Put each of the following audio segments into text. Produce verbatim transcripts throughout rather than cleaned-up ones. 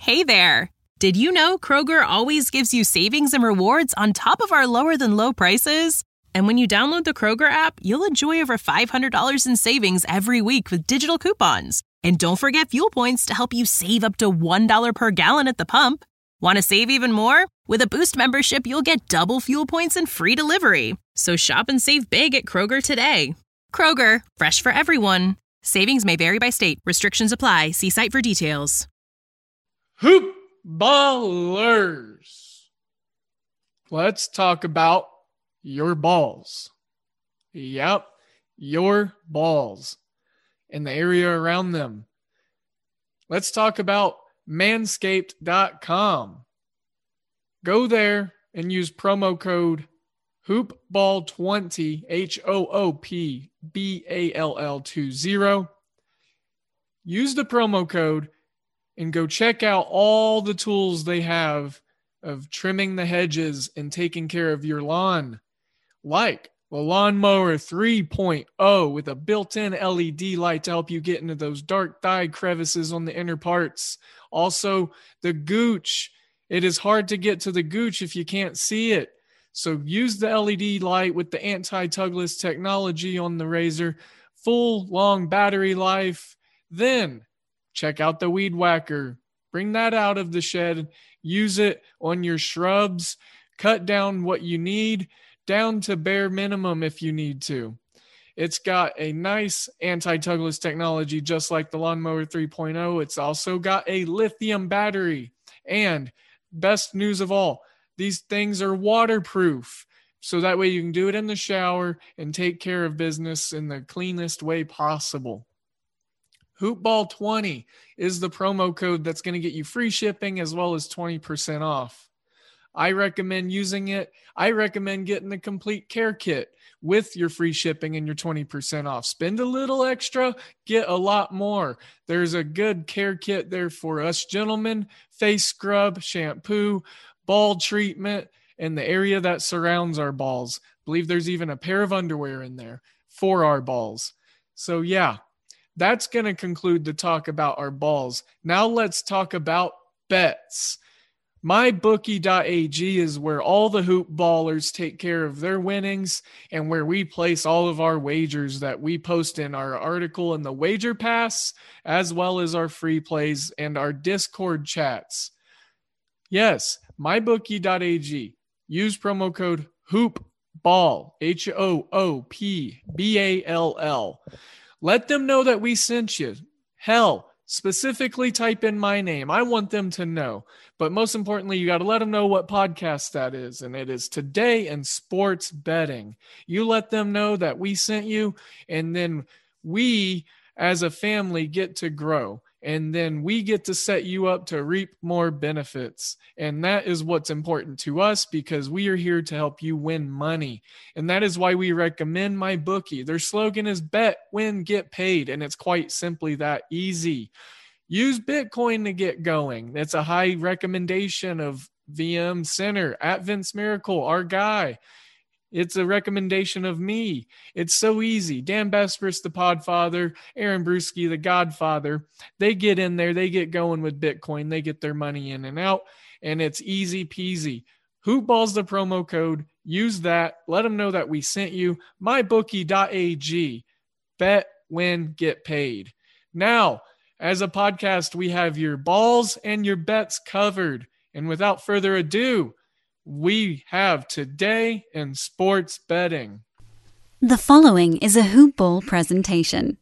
Hey there! Did you know Kroger always gives you savings and rewards on top of our lower-than-low prices? And when you download the Kroger app, you'll enjoy over five hundred dollars in savings every week with digital coupons. And don't forget fuel points to help you save up to one dollar per gallon at the pump. Want to save even more? With a Boost membership, you'll get double fuel points and free delivery. So shop and save big at Kroger today. Kroger, fresh for everyone. Savings may vary by state. Restrictions apply. See site for details. Hoop ballers. Let's talk about your balls. Yep, your balls and the area around them. Let's talk about manscaped dot com. Go there and use promo code hoop ball twenty, H O O P B A L L twenty. Use the promo code and go check out all the tools they have of trimming the hedges and taking care of your lawn. Like the Lawnmower three point oh with a built-in L E D light to help you get into those dark thigh crevices on the inner parts. Also, the Gooch. It is hard to get to the Gooch if you can't see it. So use the L E D light with the anti-tugless technology on the razor. Full, long battery life. Then check out the Weed Whacker. Bring that out of the shed. Use it on your shrubs. Cut down what you need, down to bare minimum if you need to. It's got a nice anti-tugless technology just like the Lawnmower three point oh. It's also got a lithium battery. And best news of all, these things are waterproof. So that way you can do it in the shower and take care of business in the cleanest way possible. Hoopball twenty is the promo code that's going to get you free shipping as well as twenty percent off. I recommend using it. I recommend getting the complete care kit with your free shipping and your twenty percent off. Spend a little extra, get a lot more. There's a good care kit there for us gentlemen. Face scrub, shampoo, ball treatment, and the area that surrounds our balls. I believe there's even a pair of underwear in there for our balls. So yeah. That's going to conclude the talk about our balls. Now let's talk about bets. my bookie dot a g is where all the hoop ballers take care of their winnings and where we place all of our wagers that we post in our article in the Wager Pass, as well as our free plays and our Discord chats. Yes, my bookie dot a g. Use promo code HOOPBALL, H O O P B A L L. Let them know that we sent you. Hell, specifically type in my name. I want them to know. But most importantly, you got to let them know what podcast that is. And it is Today in Sports Betting. You let them know that we sent you. And then we, as a family, get to grow. And then we get to set you up to reap more benefits. And that is what's important to us because we are here to help you win money. And that is why we recommend MyBookie. Their slogan is bet, win, get paid. And it's quite simply that easy. Use Bitcoin to get going. That's a high recommendation of V M Center at Vince Miracle, our guy. It's a recommendation of me. It's so easy. Dan Besbris, the Podfather, Aaron Brewski, the Godfather, they get in there, they get going with Bitcoin, they get their money in and out, and it's easy peasy. Hoopball's the promo code. Use that. Let them know that we sent you. my bookie dot a g. Bet, win, get paid. Now, as a podcast, we have your balls and your bets covered. And without further ado, we have Today in Sports Betting. The following is a Hoop Ball presentation.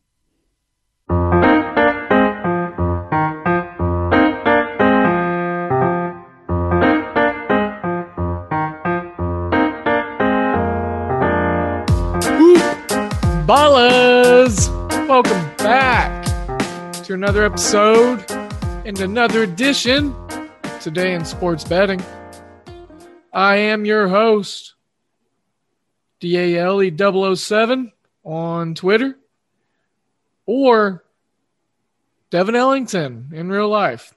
Ballers! Welcome back to another episode and another edition of Today in Sports Betting. I am your host, D A L E double oh seven on Twitter, or Devin Ellington in real life.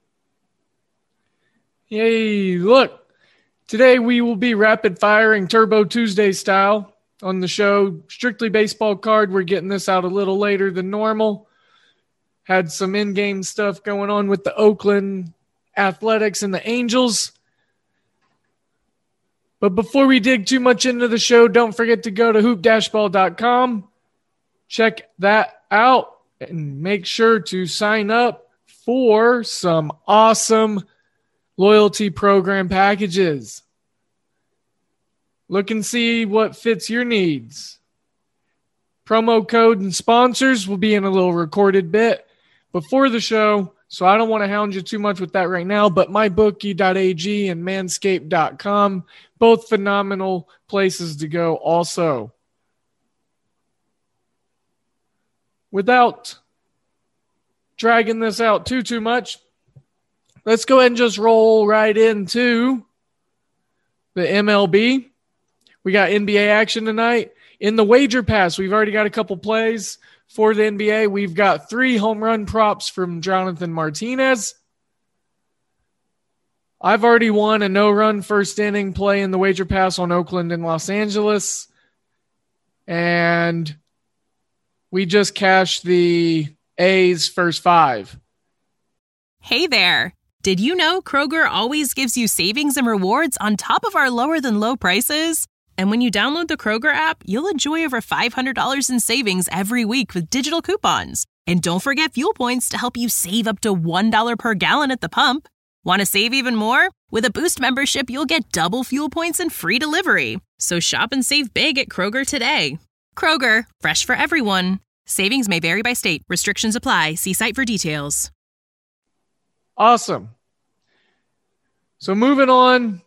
Yay, look, today we will be rapid firing Turbo Tuesday style on the show. Strictly baseball card. We're getting this out a little later than normal. Had some in-game stuff going on with the Oakland Athletics and the Angels. But before we dig too much into the show, don't forget to go to hoop dash ball dot com. Check that out and make sure to sign up for some awesome loyalty program packages. Look and see what fits your needs. Promo code and sponsors will be in a little recorded bit before the show, so I don't want to hound you too much with that right now, but my bookie dot a g and manscaped dot com, both phenomenal places to go also. Without dragging this out too, too much, let's go ahead and just roll right into the M L B. We got N B A action tonight. In the wager pass, we've already got a couple plays for the N B A. We've got three home run props from Jonathan Martinez. I've already won a no-run first inning play in the wager pass on Oakland and Los Angeles. And we just cashed the A's first five. Hey there. Did you know Kroger always gives you savings and rewards on top of our lower than low prices? And when you download the Kroger app, you'll enjoy over five hundred dollars in savings every week with digital coupons. And don't forget fuel points to help you save up to one dollar per gallon at the pump. Want to save even more? With a Boost membership, you'll get double fuel points and free delivery. So shop and save big at Kroger today. Kroger, fresh for everyone. Savings may vary by state. Restrictions apply. See site for details. Awesome. So moving on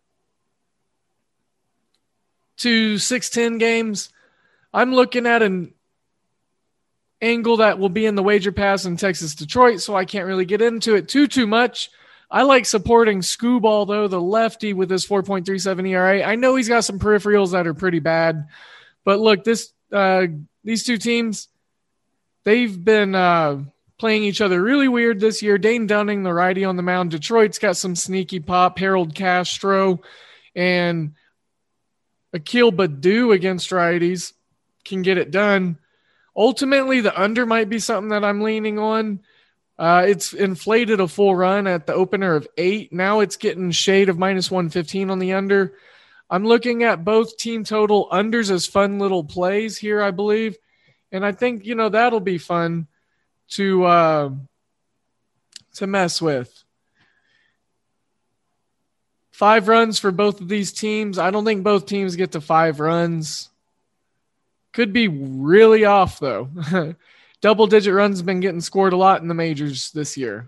to six ten games, I'm looking at an angle that will be in the wager pass in Texas Detroit, so I can't really get into it too, too much. I like supporting Scooball, though, the lefty with his four point three seven E R A. I know he's got some peripherals that are pretty bad, but look, this uh, these two teams, they've been uh, playing each other really weird this year. Dane Dunning, the righty on the mound. Detroit's got some sneaky pop. Harold Castro and Akil Baddoo against righties can get it done. Ultimately, the under might be something that I'm leaning on. Uh, it's inflated a full run at the opener of eight. Now it's getting shade of minus one fifteen on the under. I'm looking at both team total unders as fun little plays here, I believe. And I think, you know, that'll be fun to uh, to mess with. Five runs for both of these teams. I don't think both teams get to five runs. Could be really off, though. Double-digit runs have been getting scored a lot in the majors this year.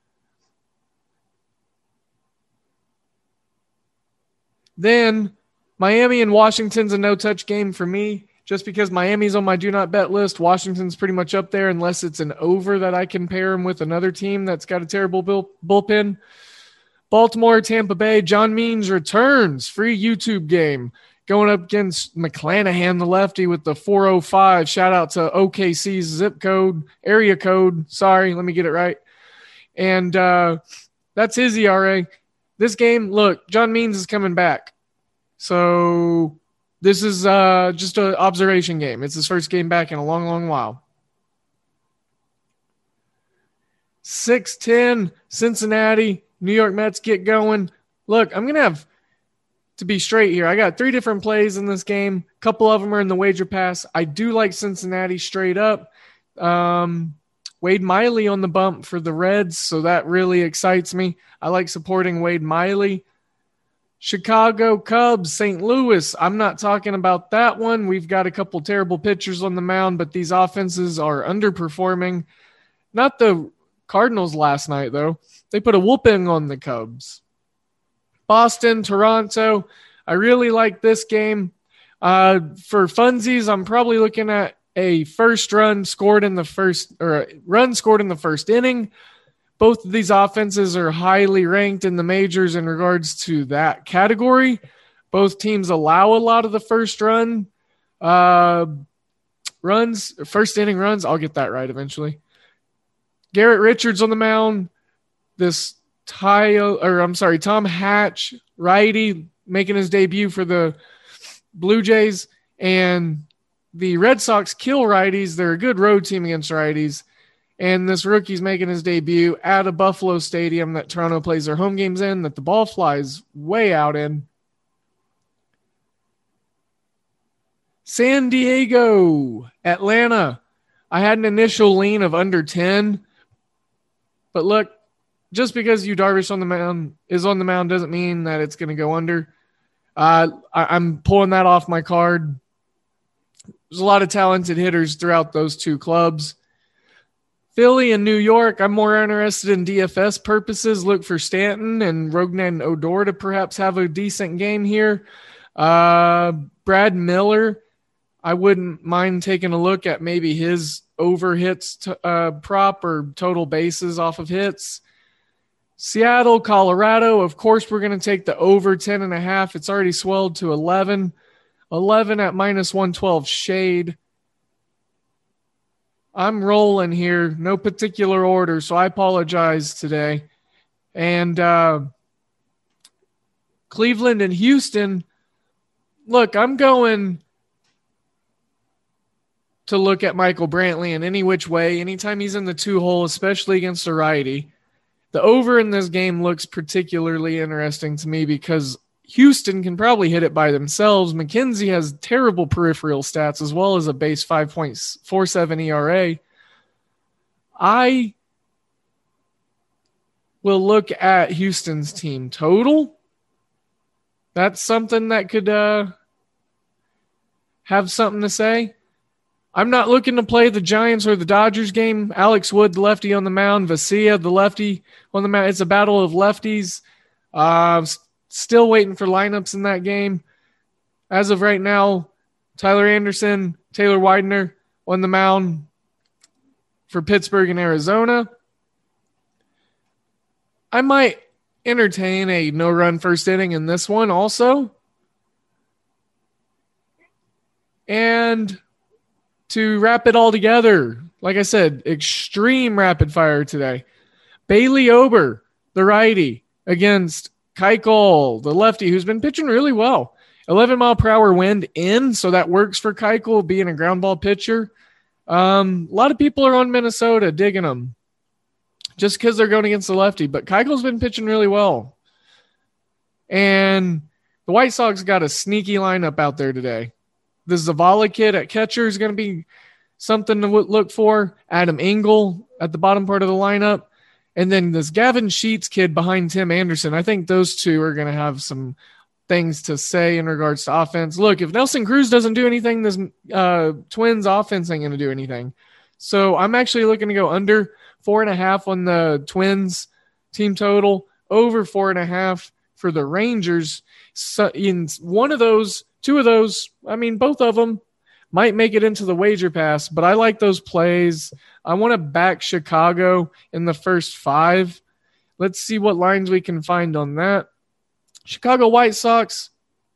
Then, Miami and Washington's a no-touch game for me. Just because Miami's on my do-not-bet list, Washington's pretty much up there unless it's an over that I can pair them with another team that's got a terrible bull- bullpen. Baltimore, Tampa Bay, John Means returns. Free YouTube game. Going up against McClanahan, the lefty, with the four oh five. Shout out to O K C's zip code, area code. Sorry, let me get it right. And uh, that's his E R A. This game, look, John Means is coming back. So this is uh, just an observation game. It's his first game back in a long, long while. six ten, Cincinnati, New York Mets get going. Look, I'm going to have to be straight here. I got three different plays in this game. A couple of them are in the wager pass. I do like Cincinnati straight up. Um, Wade Miley on the bump for the Reds, so that really excites me. I like supporting Wade Miley. Chicago Cubs, Saint Louis. I'm not talking about that one. We've got a couple terrible pitchers on the mound, but these offenses are underperforming. Not the Cardinals last night, though. They put a whooping on the Cubs. Boston, Toronto. I really like this game. Uh, for funsies, I'm probably looking at a first run scored in the first, or a run scored in the first inning. Both of these offenses are highly ranked in the majors in regards to that category. Both teams allow a lot of the first run uh, runs, first inning runs. I'll get that right eventually. Garrett Richards on the mound. This Ty, or I'm sorry, Tom Hatch, righty, making his debut for the Blue Jays, and the Red Sox kill righties. They're a good road team against righties, And this rookie's making his debut at a Buffalo stadium that Toronto plays their home games in, that the ball flies way out in. San Diego, Atlanta. I had an initial lean of under ten. But look, just because Yu Darvish on the mound is on the mound doesn't mean that it's going to go under. Uh, I, I'm pulling that off my card. There's a lot of talented hitters throughout those two clubs. Philly and New York, I'm more interested in D F S purposes. Look for Stanton and Rougned Odor to perhaps have a decent game here. Uh, Brad Miller, I wouldn't mind taking a look at maybe his over hits t- uh, prop or total bases off of hits. Seattle, Colorado, of course, we're going to take the over ten and a half. It's already swelled to eleven. eleven at minus one twelve shade. I'm rolling here. No particular order, so I apologize today. And uh, Cleveland and Houston, look, I'm going to look at Michael Brantley in any which way, anytime he's in the two-hole, especially against a righty. The over in this game looks particularly interesting to me because Houston can probably hit it by themselves. McKenzie has terrible peripheral stats as well as a base five point four seven E R A. I will look at Houston's team total. That's something that could uh, have something to say. I'm not looking to play the Giants or the Dodgers game. Alex Wood, the lefty on the mound. Vesia, the lefty on the mound. It's a battle of lefties. Uh, still waiting for lineups in that game. As of right now, Tyler Anderson, Taylor Widener on the mound for Pittsburgh and Arizona. I might entertain a no-run first inning in this one also. And to wrap it all together, like I said, extreme rapid fire today. Bailey Ober, the righty, against Keuchel, the lefty, who's been pitching really well. eleven mile per hour wind in, so that works for Keuchel being a ground ball pitcher. Um, a lot of people are on Minnesota digging them just because they're going against the lefty, but Keuchel's been pitching really well. And the White Sox got a sneaky lineup out there today. The Zavala kid at catcher is going to be something to look for. Adam Engel at the bottom part of the lineup. And then this Gavin Sheets kid behind Tim Anderson. I think those two are going to have some things to say in regards to offense. Look, if Nelson Cruz doesn't do anything, this uh, Twins offense ain't going to do anything. So I'm actually looking to go under four and a half on the Twins team total, over four and a half for the Rangers. So in one of those, two of those, I mean, both of them might make it into the wager pass, but I like those plays. I want to back Chicago in the first five. Let's see what lines we can find on that. Chicago White Sox,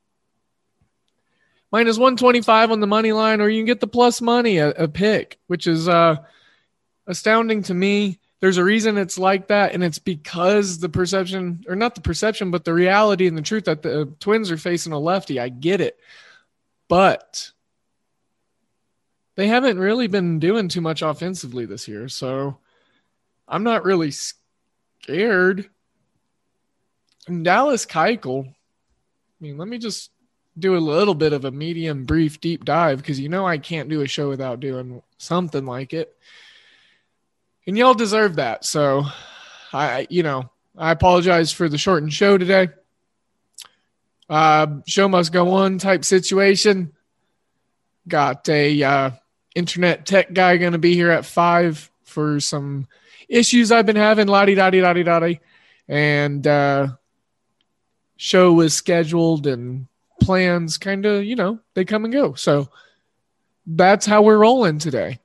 minus one twenty-five on the money line, or you can get the plus money, a, a pick, which is uh, astounding to me. There's a reason it's like that, and it's because the perception, or not the perception, but the reality and the truth that the Twins are facing a lefty. I get it. But they haven't really been doing too much offensively this year, so I'm not really scared. And Dallas Keuchel, I mean, let me just do a little bit of a medium, brief, deep dive, because you know I can't do a show without doing something like it. And y'all deserve that. So, I, you know, I apologize for the shortened show today. Uh, show must go on type situation. Got a uh, internet tech guy going to be here at five for some issues I've been having. La-di-da-di-da-di-da-di. And uh, show was scheduled and plans kind of, you know, they come and go. So that's how we're rolling today.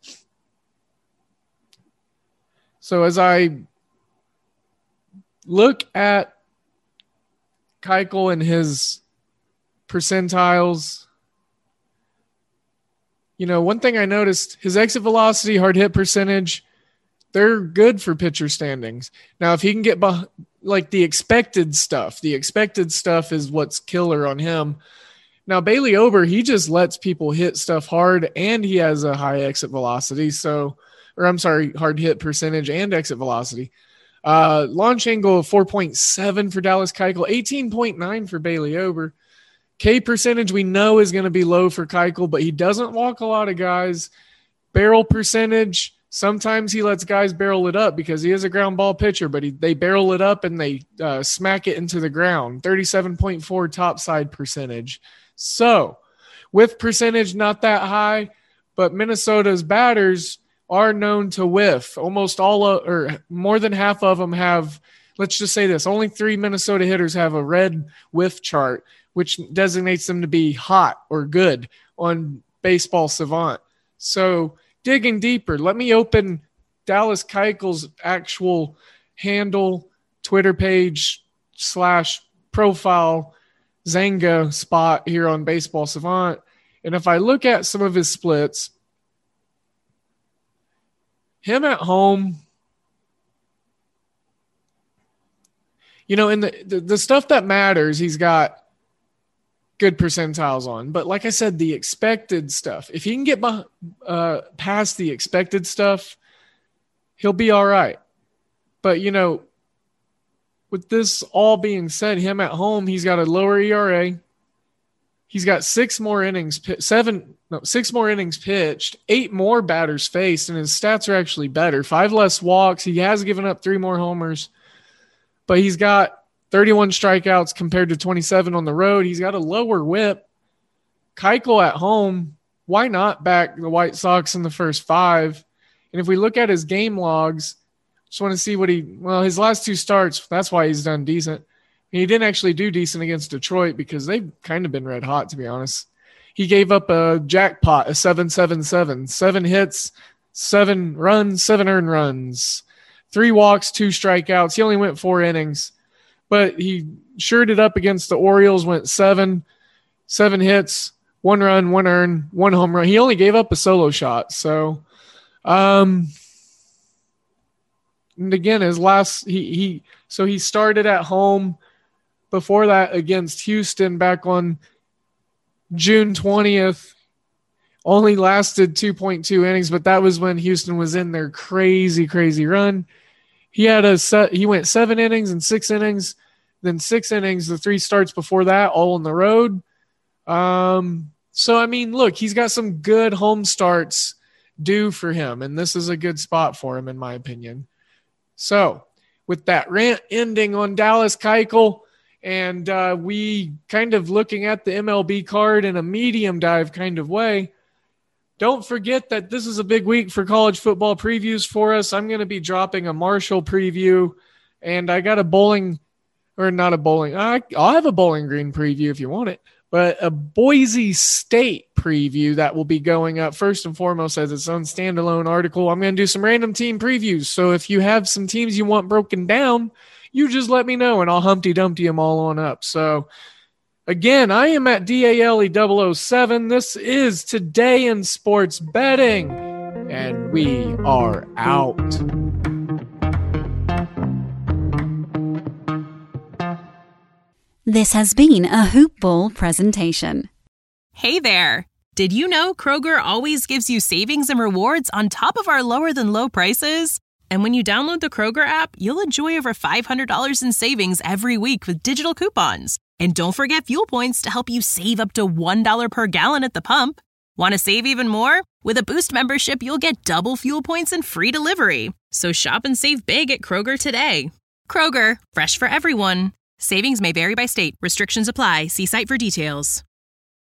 So as I look at Keuchel and his percentiles, you know, one thing I noticed, his exit velocity, hard hit percentage, they're good for pitcher standings. Now, if he can get beh- like the expected stuff, the expected stuff is what's killer on him. Now, Bailey Ober, he just lets people hit stuff hard, and he has a high exit velocity. So or I'm sorry, hard hit percentage and exit velocity. Uh, launch angle of four point seven for Dallas Keuchel, eighteen point nine for Bailey Ober. K percentage we know is going to be low for Keuchel, but he doesn't walk a lot of guys. Barrel percentage, sometimes he lets guys barrel it up because he is a ground ball pitcher, but he, they barrel it up and they uh, smack it into the ground. thirty-seven point four topside percentage. So with percentage not that high, but Minnesota's batters are known to whiff. Almost all of, or more than half of them have, let's just say this, only three Minnesota hitters have a red whiff chart, which designates them to be hot or good on Baseball Savant. So digging deeper, let me open Dallas Keuchel's actual handle, Twitter page slash profile, Zanga spot here on Baseball Savant. And if I look at some of his splits, him at home, you know, in the, the, the stuff that matters, he's got good percentiles on. But like I said, the expected stuff, if he can get uh, past the expected stuff, he'll be all right. But, you know, with this all being said, him at home, he's got a lower E R A. He's got six more innings, seven, no, six more innings pitched, eight more batters faced, and his stats are actually better. Five less walks. He has given up three more homers, but he's got thirty-one strikeouts compared to twenty-seven on the road. He's got a lower whip. Keuchel at home, why not back the White Sox in the first five? And if we look at his game logs, just want to see what he, well, his last two starts, that's why he's done decent. He didn't actually do decent against Detroit because they've kind of been red hot, to be honest. He gave up a jackpot, a seven seven seven, seven hits, seven runs, seven earned runs, three walks, two strikeouts. He only went four innings, but he shirted up against the Orioles, went seven, seven hits, one run, one earned, one home run. He only gave up a solo shot. So, um, and again, his last, he, he, so he started at home. Before that, against Houston back on June twentieth, only lasted two point two innings, but that was when Houston was in their crazy, crazy run. He had a set, he went seven innings and six innings, then six innings, the three starts before that, all on the road. Um, so, I mean, look, he's got some good home starts due for him, and this is a good spot for him, in my opinion. So, with that rant ending on Dallas Keuchel, and uh, we kind of looking at the M L B card in a medium dive kind of way, don't forget that this is a big week for college football previews for us. I'm going to be dropping a Marshall preview, and I got a bowling, or not a bowling, I, I'll have a Bowling Green preview if you want it, but a Boise State preview that will be going up first and foremost as its own standalone article. I'm going to do some random team previews, so if you have some teams you want broken down, you just let me know, and I'll Humpty Dumpty them all on up. So, again, I am at D A L E double oh seven. This is Today in Sports Betting, and we are out. This has been a Hoop Ball presentation. Hey there! Did you know Kroger always gives you savings and rewards on top of our lower-than-low prices? And when you download the Kroger app, you'll enjoy over five hundred dollars in savings every week with digital coupons. And don't forget fuel points to help you save up to one dollar per gallon at the pump. Want to save even more? With a Boost membership, you'll get double fuel points and free delivery. So shop and save big at Kroger today. Kroger, fresh for everyone. Savings may vary by state. Restrictions apply. See site for details.